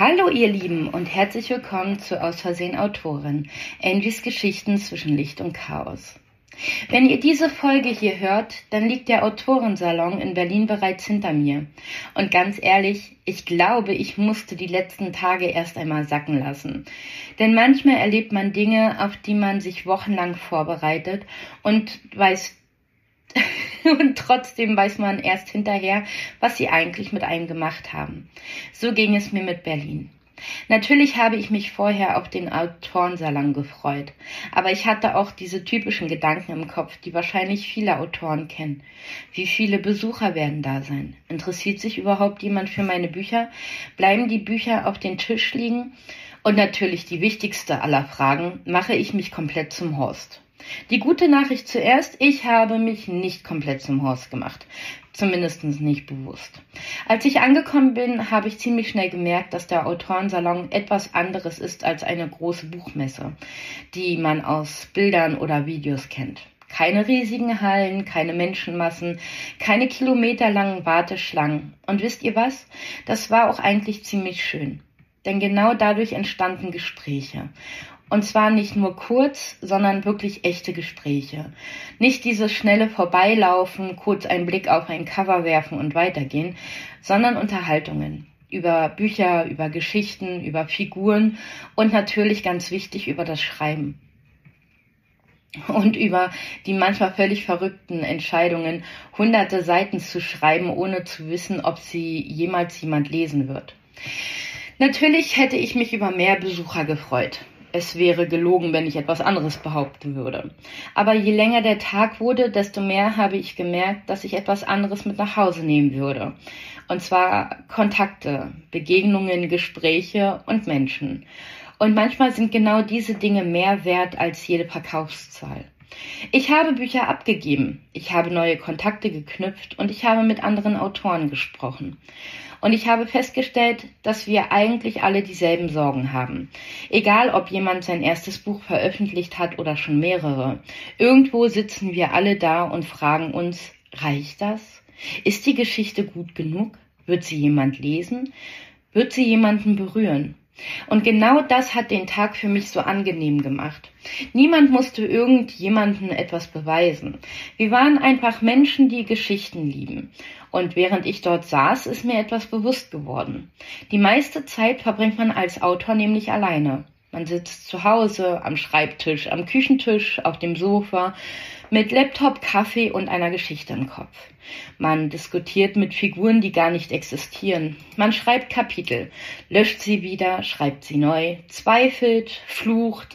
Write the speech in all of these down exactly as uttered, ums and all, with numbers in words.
Hallo ihr Lieben und herzlich willkommen zu Aus Versehen Autorin, Angies Geschichten zwischen Licht und Chaos. Wenn ihr diese Folge hier hört, dann liegt der Autorensalon in Berlin bereits hinter mir. Und ganz ehrlich, ich glaube, ich musste die letzten Tage erst einmal sacken lassen. Denn manchmal erlebt man Dinge, auf die man sich wochenlang vorbereitet und weiß und trotzdem weiß man erst hinterher, was sie eigentlich mit einem gemacht haben. So ging es mir mit Berlin. Natürlich habe ich mich vorher auf den Autorensalon gefreut, aber ich hatte auch diese typischen Gedanken im Kopf, die wahrscheinlich viele Autoren kennen. Wie viele Besucher werden da sein? Interessiert sich überhaupt jemand für meine Bücher? Bleiben die Bücher auf dem Tisch liegen? Und natürlich die wichtigste aller Fragen, mache ich mich komplett zum Horst? Die gute Nachricht zuerst, ich habe mich nicht komplett zum Horst gemacht. Zumindest nicht bewusst. Als ich angekommen bin, habe ich ziemlich schnell gemerkt, dass der Autorensalon etwas anderes ist als eine große Buchmesse, die man aus Bildern oder Videos kennt. Keine riesigen Hallen, keine Menschenmassen, keine kilometerlangen Warteschlangen. Und wisst ihr was? Das war auch eigentlich ziemlich schön. Denn genau dadurch entstanden Gespräche. Und zwar nicht nur kurz, sondern wirklich echte Gespräche. Nicht dieses schnelle Vorbeilaufen, kurz einen Blick auf ein Cover werfen und weitergehen, sondern Unterhaltungen über Bücher, über Geschichten, über Figuren und natürlich ganz wichtig über das Schreiben. Und über die manchmal völlig verrückten Entscheidungen, hunderte Seiten zu schreiben, ohne zu wissen, ob sie jemals jemand lesen wird. Natürlich hätte ich mich über mehr Besucher gefreut. Es wäre gelogen, wenn ich etwas anderes behaupten würde. Aber je länger der Tag wurde, desto mehr habe ich gemerkt, dass ich etwas anderes mit nach Hause nehmen würde. Und zwar Kontakte, Begegnungen, Gespräche und Menschen. Und manchmal sind genau diese Dinge mehr wert als jede Verkaufszahl. Ich habe Bücher abgegeben, ich habe neue Kontakte geknüpft und ich habe mit anderen Autoren gesprochen. Und ich habe festgestellt, dass wir eigentlich alle dieselben Sorgen haben. Egal, ob jemand sein erstes Buch veröffentlicht hat oder schon mehrere. Irgendwo sitzen wir alle da und fragen uns, reicht das? Ist die Geschichte gut genug? Wird sie jemand lesen? Wird sie jemanden berühren? Und genau das hat den Tag für mich so angenehm gemacht. Niemand musste irgendjemandem etwas beweisen. Wir waren einfach Menschen, die Geschichten lieben. Und während ich dort saß, ist mir etwas bewusst geworden. Die meiste Zeit verbringt man als Autor nämlich alleine. Man sitzt zu Hause, am Schreibtisch, am Küchentisch, auf dem Sofa, mit Laptop, Kaffee und einer Geschichte im Kopf. Man diskutiert mit Figuren, die gar nicht existieren. Man schreibt Kapitel, löscht sie wieder, schreibt sie neu, zweifelt, flucht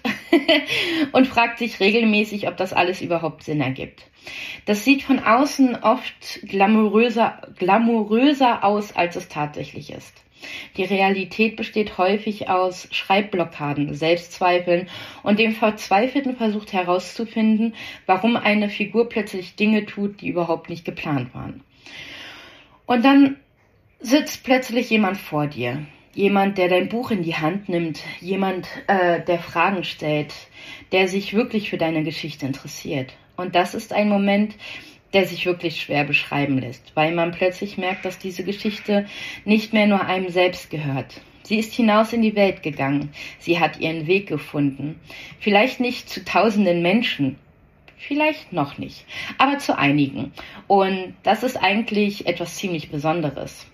und fragt sich regelmäßig, ob das alles überhaupt Sinn ergibt. Das sieht von außen oft glamouröser, glamouröser aus, als es tatsächlich ist. Die Realität besteht häufig aus Schreibblockaden, Selbstzweifeln und dem verzweifelten Versuch herauszufinden, warum eine Figur plötzlich Dinge tut, die überhaupt nicht geplant waren. Und dann sitzt plötzlich jemand vor dir. Jemand, der dein Buch in die Hand nimmt. Jemand, äh, der Fragen stellt, der sich wirklich für deine Geschichte interessiert. Und das ist ein Moment, der sich wirklich schwer beschreiben lässt, weil man plötzlich merkt, dass diese Geschichte nicht mehr nur einem selbst gehört. Sie ist hinaus in die Welt gegangen. Sie hat ihren Weg gefunden. Vielleicht nicht zu tausenden Menschen, vielleicht noch nicht, aber zu einigen. Und das ist eigentlich etwas ziemlich Besonderes.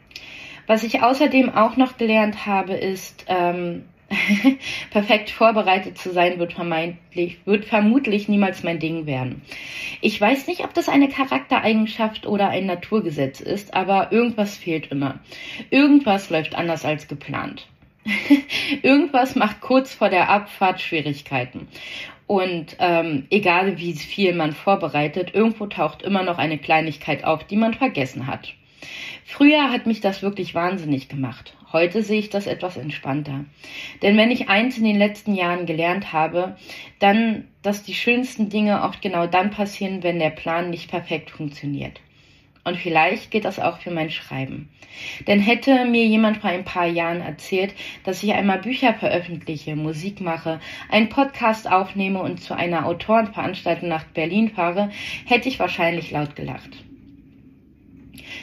Was ich außerdem auch noch gelernt habe, ist, ähm, perfekt vorbereitet zu sein, wird vermeintlich, wird vermutlich niemals mein Ding werden. Ich weiß nicht, ob das eine Charaktereigenschaft oder ein Naturgesetz ist, aber irgendwas fehlt immer. Irgendwas läuft anders als geplant. Irgendwas macht kurz vor der Abfahrt Schwierigkeiten. Und ähm, egal wie viel man vorbereitet, irgendwo taucht immer noch eine Kleinigkeit auf, die man vergessen hat. Früher hat mich das wirklich wahnsinnig gemacht. Heute sehe ich das etwas entspannter. Denn wenn ich eins in den letzten Jahren gelernt habe, dann, dass die schönsten Dinge oft genau dann passieren, wenn der Plan nicht perfekt funktioniert. Und vielleicht geht das auch für mein Schreiben. Denn hätte mir jemand vor ein paar Jahren erzählt, dass ich einmal Bücher veröffentliche, Musik mache, einen Podcast aufnehme und zu einer Autorenveranstaltung nach Berlin fahre, hätte ich wahrscheinlich laut gelacht.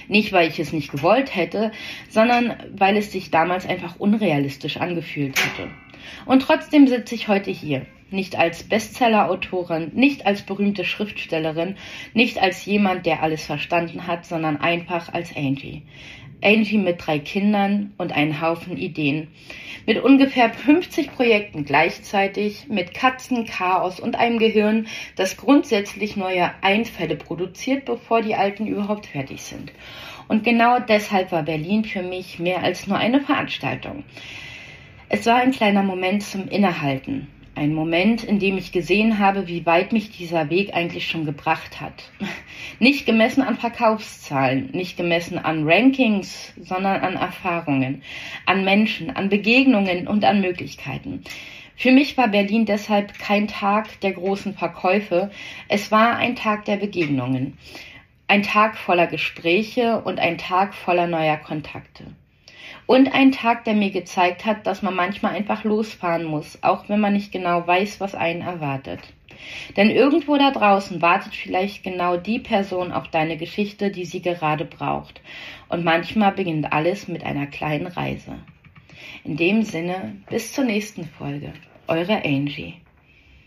Nicht, weil ich es nicht gewollt hätte, sondern weil es sich damals einfach unrealistisch angefühlt hätte. Und trotzdem sitze ich heute hier. Nicht als Bestseller-Autorin, nicht als berühmte Schriftstellerin, nicht als jemand, der alles verstanden hat, sondern einfach als Angie. Angie mit drei Kindern und einen Haufen Ideen. Mit ungefähr fünfzig Projekten gleichzeitig, mit Katzen, Chaos und einem Gehirn, das grundsätzlich neue Einfälle produziert, bevor die alten überhaupt fertig sind. Und genau deshalb war Berlin für mich mehr als nur eine Veranstaltung. Es war ein kleiner Moment zum Innehalten. Ein Moment, in dem ich gesehen habe, wie weit mich dieser Weg eigentlich schon gebracht hat. Nicht gemessen an Verkaufszahlen, nicht gemessen an Rankings, sondern an Erfahrungen, an Menschen, an Begegnungen und an Möglichkeiten. Für mich war Berlin deshalb kein Tag der großen Verkäufe, es war ein Tag der Begegnungen. Ein Tag voller Gespräche und ein Tag voller neuer Kontakte. Und ein Tag, der mir gezeigt hat, dass man manchmal einfach losfahren muss, auch wenn man nicht genau weiß, was einen erwartet. Denn irgendwo da draußen wartet vielleicht genau die Person auf deine Geschichte, die sie gerade braucht. Und manchmal beginnt alles mit einer kleinen Reise. In dem Sinne, bis zur nächsten Folge. Eure Angie.